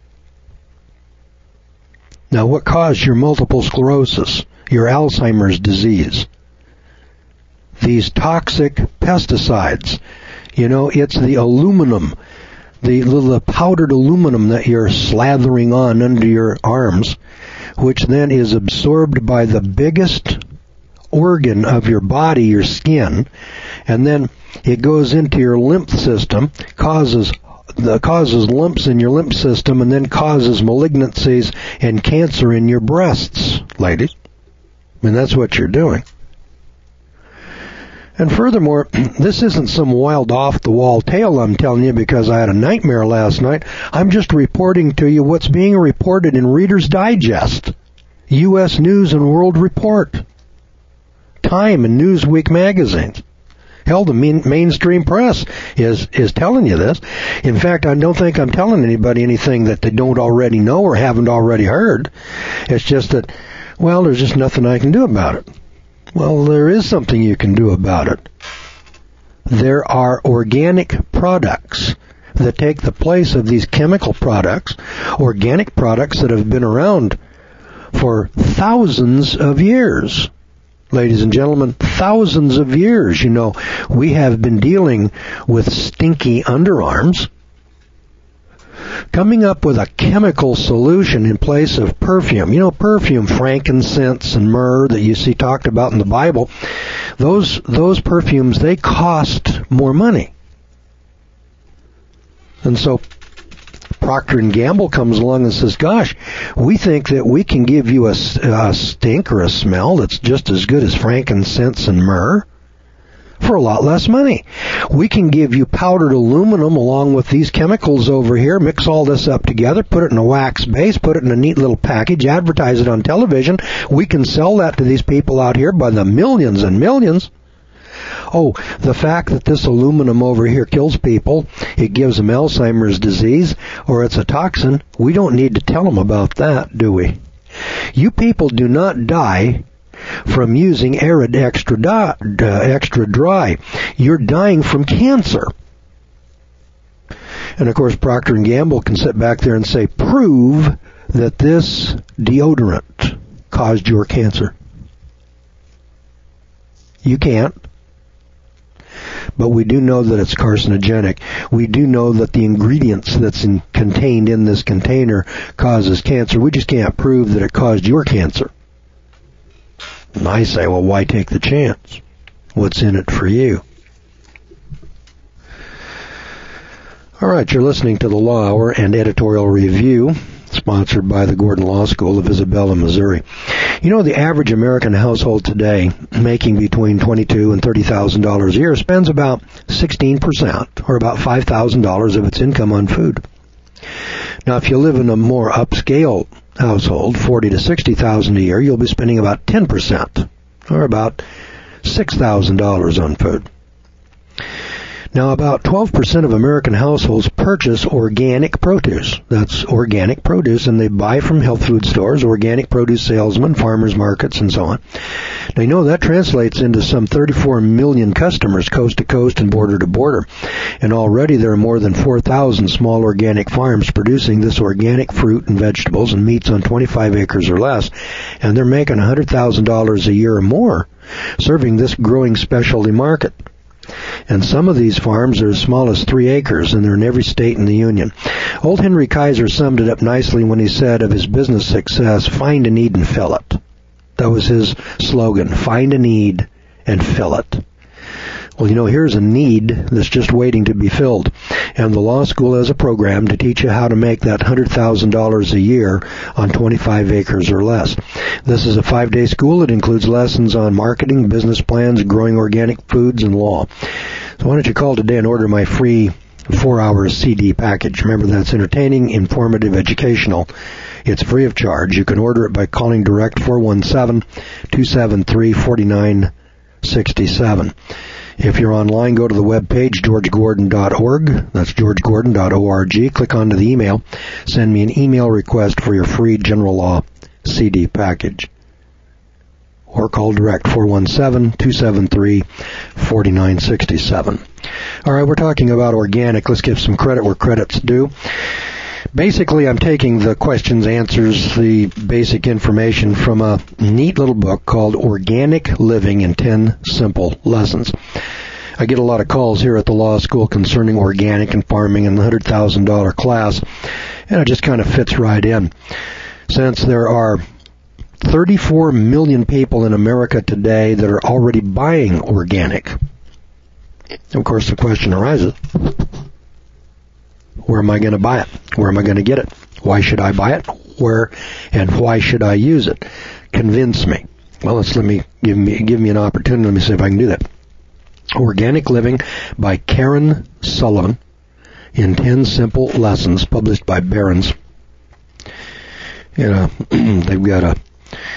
Now, what caused your multiple sclerosis, your Alzheimer's disease? These toxic pesticides. You know, it's the aluminum, the, the powdered aluminum that you're slathering on under your arms, which then is absorbed by the biggest organ of your body, your skin, and then it goes into your lymph system, causes the causes lumps in your lymph system, and then causes malignancies and cancer in your breasts, ladies. I mean, that's what you're doing. And furthermore, this isn't some wild off-the-wall tale I'm telling you because I had a nightmare last night. I'm just reporting to you what's being reported in Reader's Digest, U S News and World Report, Time and Newsweek magazines. Hell, the main, mainstream press is is telling you this. In fact, I don't think I'm telling anybody anything that they don't already know or haven't already heard. It's just that, well, there's just nothing I can do about it. Well, there is something you can do about it. There are organic products that take the place of these chemical products, organic products that have been around for thousands of years. Ladies and gentlemen, thousands of years. You know, we have been dealing with stinky underarms. Coming up with a chemical solution in place of perfume. You know, perfume, frankincense and myrrh that you see talked about in the Bible, those those perfumes, they cost more money. And so Procter and Gamble comes along and says, gosh, we think that we can give you a, a stink or a smell that's just as good as frankincense and myrrh for a lot less money. We can give you powdered aluminum along with these chemicals over here, mix all this up together, put it in a wax base, put it in a neat little package, advertise it on television. We can sell that to these people out here by the millions and millions. Oh, the fact that this aluminum over here kills people, it gives them Alzheimer's disease, or it's a toxin, we don't need to tell them about that, do we? You people do not die from using Arid extra, di- uh, extra dry. You're dying from cancer. And of course, Procter and Gamble can sit back there and say, prove that this deodorant caused your cancer. You can't. But we do know that it's carcinogenic. We do know that the ingredients that's in, contained in this container causes cancer. We just can't prove that it caused your cancer. And I say, well, why take the chance? What's in it for you? All right, you're listening to the Law Hour and Editorial Review, sponsored by the Gordon Law School of Isabella, Missouri. You know, the average American household today, making between twenty-two thousand dollars and thirty thousand dollars a year, spends about sixteen percent, or about five thousand dollars of its income on food. Now, if you live in a more upscale household, forty thousand to sixty thousand dollars a year, you'll be spending about ten percent or about six thousand dollars on food. Now, about twelve percent of American households purchase organic produce. That's organic produce, and they buy from health food stores, organic produce salesmen, farmers markets, and so on. Now, you know that translates into some thirty-four million customers coast to coast and border to border. And already there are more than four thousand small organic farms producing this organic fruit and vegetables and meats on twenty-five acres or less. And they're making one hundred thousand dollars a year or more serving this growing specialty market. And some of these farms are as small as three acres, and they're in every state in the Union. Old Henry Kaiser summed it up nicely when he said of his business success, find a need and fill it. That was his slogan, find a need and fill it. Well, you know, here's a need that's just waiting to be filled. And the law school has a program to teach you how to make that one hundred thousand dollars a year on twenty-five acres or less. This is a five-day school. It includes lessons on marketing, business plans, growing organic foods, and law. So why don't you call today and order my free four-hour C D package. Remember, that's entertaining, informative, educational. It's free of charge. You can order it by calling direct four one seven, two seven three, four nine six seven. If you're online, go to the webpage, george gordon dot org. That's george gordon dot org. Click onto the email. Send me an email request for your free general law C D package. Or call direct four one seven, two seven three, four nine six seven. All right, we're talking about organic. Let's give some credit where credit's due. Basically, I'm taking the questions, answers, the basic information from a neat little book called Organic Living in ten Simple Lessons. I get a lot of calls here at the law school concerning organic and farming and the one hundred thousand dollars class, and it just kind of fits right in. Since there are thirty-four million people in America today that are already buying organic, of course the question arises, where am I going to buy it? Where am I going to get it? Why should I buy it? Where and why should I use it? Convince me. Well, let's let me give me give me an opportunity. Let me see if I can do that. Organic Living by Karen Sullivan in ten Simple Lessons, published by Barron's. You know, they've got a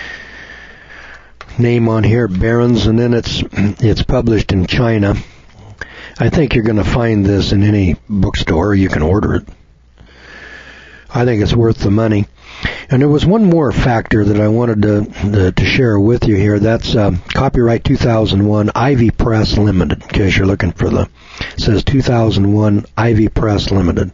name on here, Barron's, and then it's it's published in China. I think you're going to find this in any bookstore. You can order it. I think it's worth the money. And there was one more factor that I wanted to to, to share with you here. That's uh, copyright two thousand one, Ivy Press Limited, in case you're looking for the, it says two thousand one, Ivy Press Limited.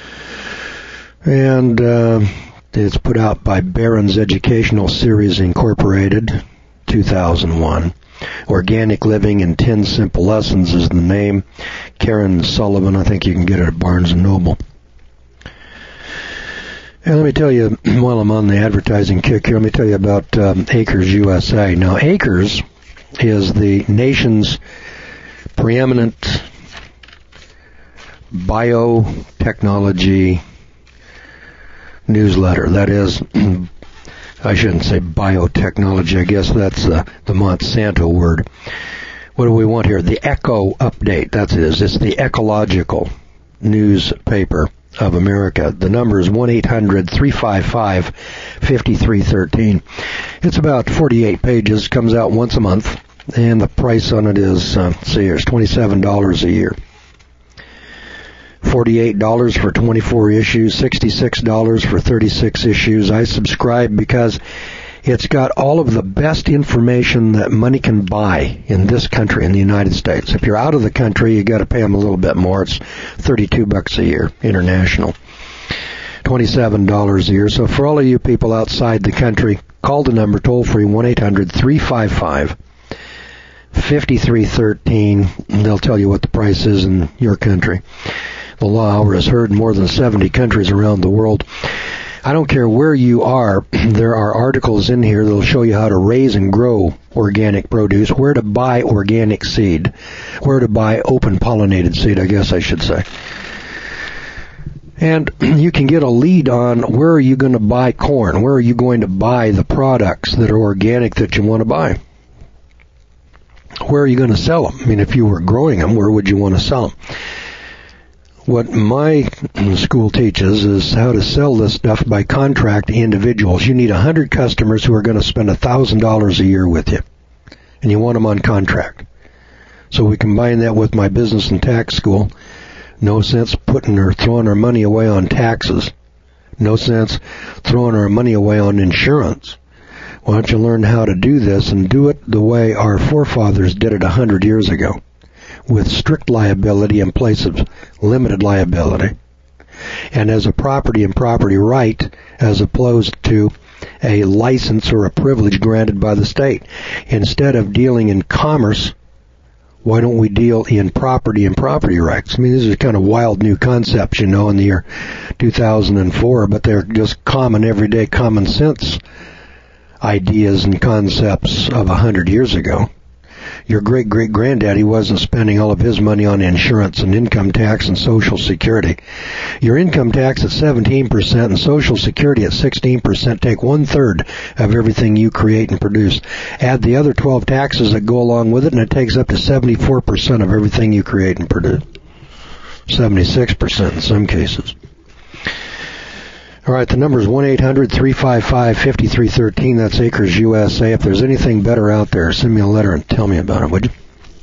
And uh, it's put out by Barron's Educational Series Incorporated, two thousand one. Organic Living in ten Simple Lessons is the name. Karen Sullivan, I think you can get it at Barnes and Noble. And let me tell you, while I'm on the advertising kick here, let me tell you about um, Acres U S A. Now, Acres is the nation's preeminent biotechnology newsletter. That is, I shouldn't say biotechnology. I guess that's the, the Monsanto word. What do we want here? The Eco Update. That's it. It's the ecological newspaper of America. The number is one eight hundred, three five five, five three one three. It's about forty-eight pages. Comes out once a month. And the price on it is, uh, let's see here, it's twenty-seven dollars a year. forty-eight dollars for twenty-four issues, sixty-six dollars for thirty-six issues. I subscribe because it's got all of the best information that money can buy in this country, in the United States. If you're out of the country, you got to pay them a little bit more. It's thirty-two bucks a year, international. twenty-seven dollars a year. So for all of you people outside the country, call the number toll free, one eight hundred, three five five, five three one three, and they'll tell you what the price is in your country. The Law Hour is heard in more than seventy countries around the world. I don't care where you are, there are articles in here that will show you how to raise and grow organic produce, where to buy organic seed, where to buy open pollinated seed, I guess I should say. And you can get a lead on where are you going to buy corn, where are you going to buy the products that are organic that you want to buy. Where are you going to sell them? I mean, if you were growing them, where would you want to sell them? What my school teaches is how to sell this stuff by contract to individuals. You need one hundred customers who are going to spend one thousand dollars a year with you. and you want them on contract. So we combine that with my business and tax school. No sense putting or throwing our money away on taxes. No sense throwing our money away on insurance. Why don't you learn how to do this and do it the way our forefathers did it a hundred years ago, with strict liability in place of limited liability, and as a property and property right as opposed to a license or a privilege granted by the state. Instead of dealing in commerce, why don't we deal in property and property rights? I mean, these are kind of wild new concepts, you know, in the year two thousand four, but they're just common, everyday, common sense ideas and concepts of a hundred years ago. Your great-great-granddaddy wasn't spending all of his money on insurance and income tax and Social Security. Your income tax at seventeen percent and Social Security at sixteen percent take one-third of everything you create and produce. Add the other twelve taxes that go along with it, and it takes up to seventy-four percent of everything you create and produce. seventy-six percent in some cases. All right, the number is one eight hundred three five five five three one three. That's Acres U S A. If there's anything better out there, send me a letter and tell me about it, would you?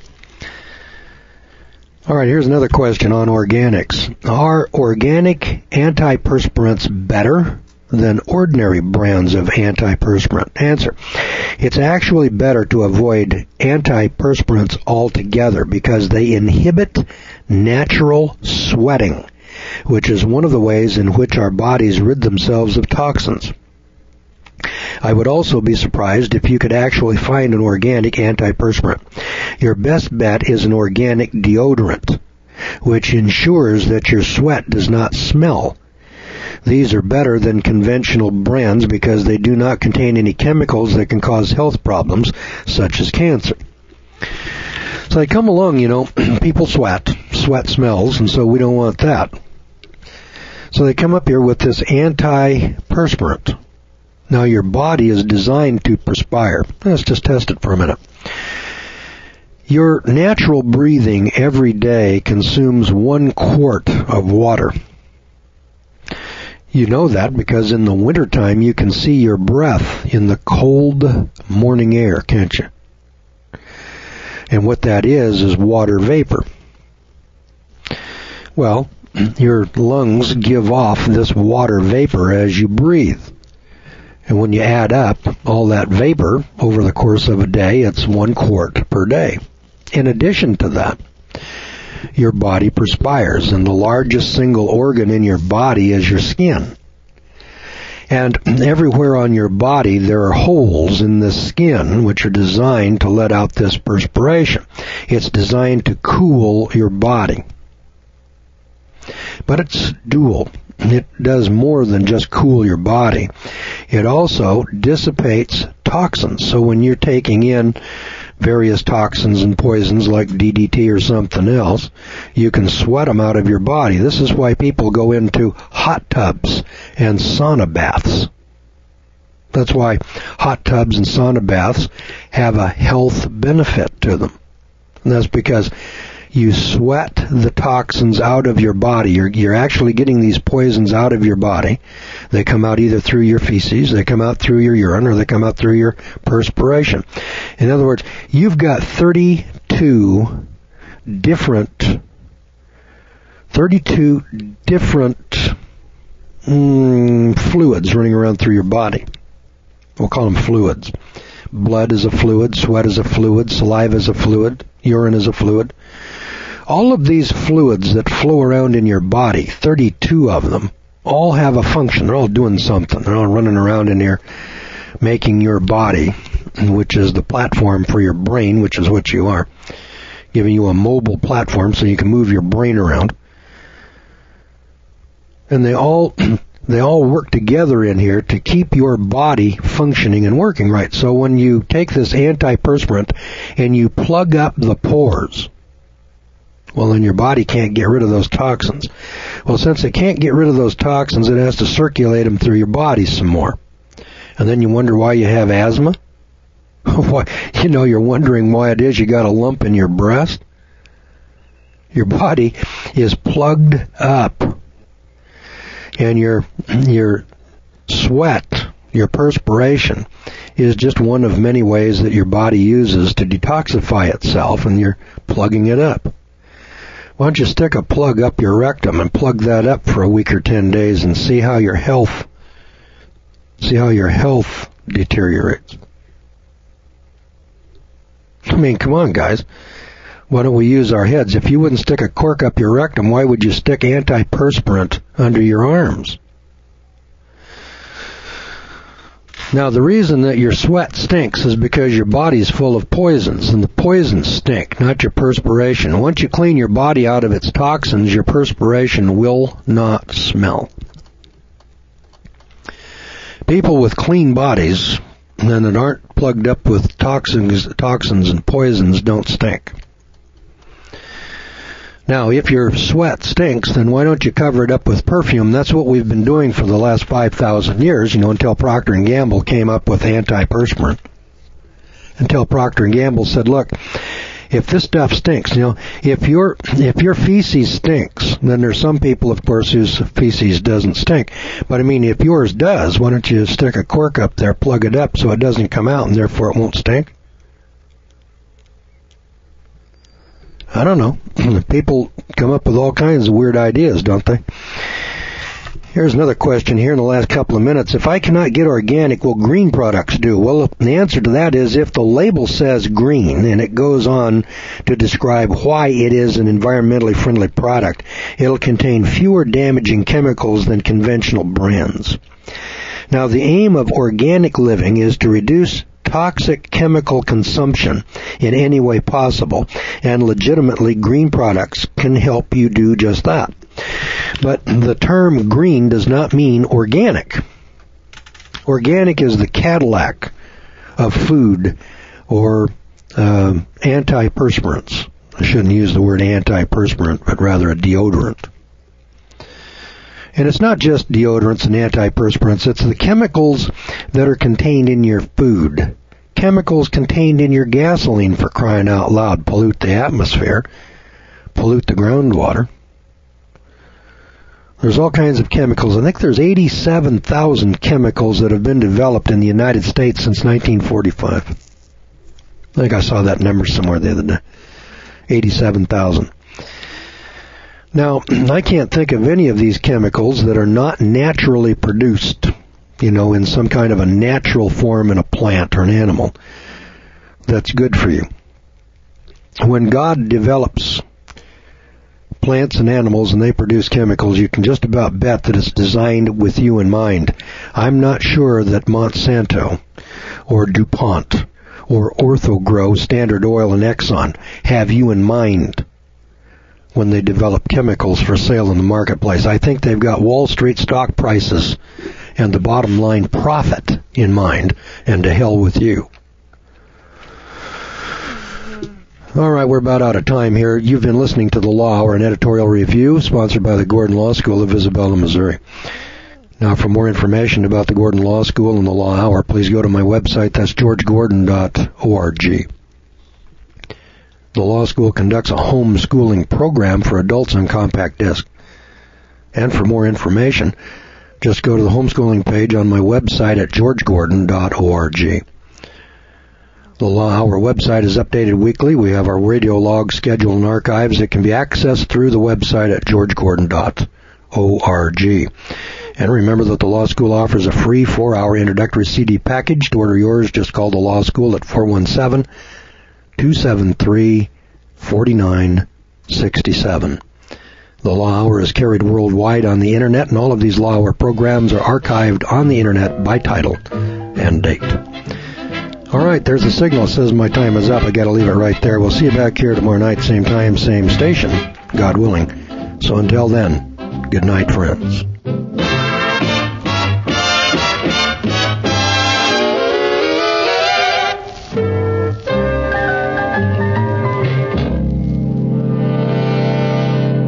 All right, here's another question on organics. Are organic antiperspirants better than ordinary brands of antiperspirant? Answer. It's actually better to avoid antiperspirants altogether because they inhibit natural sweating, which is one of the ways in which our bodies rid themselves of toxins. I would also be surprised if you could actually find an organic antiperspirant. Your best bet is an organic deodorant, which ensures that your sweat does not smell. These are better than conventional brands because they do not contain any chemicals that can cause health problems, such as cancer. So they come along, you know, people sweat, sweat smells, and so we don't want that. So they come up here with this antiperspirant. Now your body is designed to perspire. Let's just test it for a minute. Your natural breathing every day consumes one quart of water. You know that because in the wintertime you can see your breath in the cold morning air, can't you? And what that is is water vapor. Well, your lungs give off this water vapor as you breathe. And when you add up all that vapor over the course of a day, it's one quart per day. In addition to that, your body perspires, and the largest single organ in your body is your skin. And everywhere on your body there are holes in the skin which are designed to let out this perspiration. It's designed to cool your body. But it's dual. It does more than just cool your body. It also dissipates toxins. So when you're taking in various toxins and poisons like D D T or something else, you can sweat them out of your body. This is why people go into hot tubs and sauna baths. That's why hot tubs and sauna baths have a health benefit to them. And that's because you sweat the toxins out of your body. You're, you're actually getting these poisons out of your body. They come out either through your feces, they come out through your urine, or they come out through your perspiration. In other words, you've got thirty-two different, thirty-two different mm, fluids running around through your body. We'll call them fluids. Blood is a fluid, sweat is a fluid, saliva is a fluid, urine is a fluid. All of these fluids that flow around in your body, thirty-two of them, all have a function. They're all doing something. They're all running around in here making your body, which is the platform for your brain, which is what you are, giving you a mobile platform so you can move your brain around. And they all they all work together in here to keep your body functioning and working right. So when you take this antiperspirant and you plug up the pores, well, then your body can't get rid of those toxins. Well, since it can't get rid of those toxins, it has to circulate them through your body some more. And then you wonder why you have asthma? Why, you know, you're wondering why it is you got a lump in your breast. Your body is plugged up. And your your sweat, your perspiration, is just one of many ways that your body uses to detoxify itself, and you're plugging it up. Why don't you stick a plug up your rectum and plug that up for a week or ten days and see how your health, see how your health deteriorates. I mean, come on, guys. Why don't we use our heads? If you wouldn't stick a cork up your rectum, why would you stick antiperspirant under your arms? Now, the reason that your sweat stinks is because your body's full of poisons, and the poisons stink, not your perspiration. Once you clean your body out of its toxins, your perspiration will not smell. People with clean bodies and that aren't plugged up with toxins, toxins and poisons don't stink. Now, if your sweat stinks, then why don't you cover it up with perfume? That's what we've been doing for the last five thousand years, you know, until Procter and Gamble came up with antiperspirant. Until Procter and Gamble said, look, if this stuff stinks, you know, if your if your feces stinks, then there's some people, of course, whose feces doesn't stink. But, I mean, if yours does, why don't you stick a cork up there, plug it up so it doesn't come out, and therefore it won't stink? I don't know. People come up with all kinds of weird ideas, don't they? Here's another question here in the last couple of minutes. If I cannot get organic, will green products do? Well, the answer to that is if the label says green and it goes on to describe why it is an environmentally friendly product, it'll contain fewer damaging chemicals than conventional brands. Now, the aim of organic living is to reduce toxic chemical consumption in any way possible, and legitimately green products can help you do just that. But the term green does not mean organic. Organic is the Cadillac of food or uh, antiperspirants. I shouldn't use the word antiperspirant, but rather a deodorant. And it's not just deodorants and antiperspirants, it's the chemicals that are contained in your food. Chemicals contained in your gasoline, for crying out loud, pollute the atmosphere, pollute the groundwater. There's all kinds of chemicals. I think there's eighty-seven thousand chemicals that have been developed in the United States since nineteen forty-five. I think I saw that number somewhere the other day. eighty-seven thousand. Now, I can't think of any of these chemicals that are not naturally produced, you know, in some kind of a natural form in a plant or an animal that's good for you. When God develops plants and animals and they produce chemicals, you can just about bet that it's designed with you in mind. I'm not sure that Monsanto or DuPont or Ortho-Gro, Standard Oil, and Exxon have you in mind when they develop chemicals for sale in the marketplace. I think they've got Wall Street stock prices and the bottom line profit in mind, and to hell with you. All right, we're about out of time here. You've been listening to The Law Hour, an editorial review sponsored by the Gordon Law School of Isabella, Missouri. Now, for more information about the Gordon Law School and The Law Hour, please go to my website. That's george gordon dot org. The law school conducts a homeschooling program for adults on compact disc. And for more information, just go to the homeschooling page on my website at george gordon dot org. The Law Hour website is updated weekly. We have our radio log schedule and archives that can be accessed through the website at george gordon dot org. And remember that the Law School offers a free four-hour introductory C D package. To order yours, just call the Law School at four one seven, two seven three, four nine six seven. The Law Hour is carried worldwide on the Internet, and all of these Law Hour programs are archived on the Internet by title and date. All right, there's the signal. It says my time is up. I got to leave it right there. We'll see you back here tomorrow night, same time, same station, God willing. So until then, good night, friends.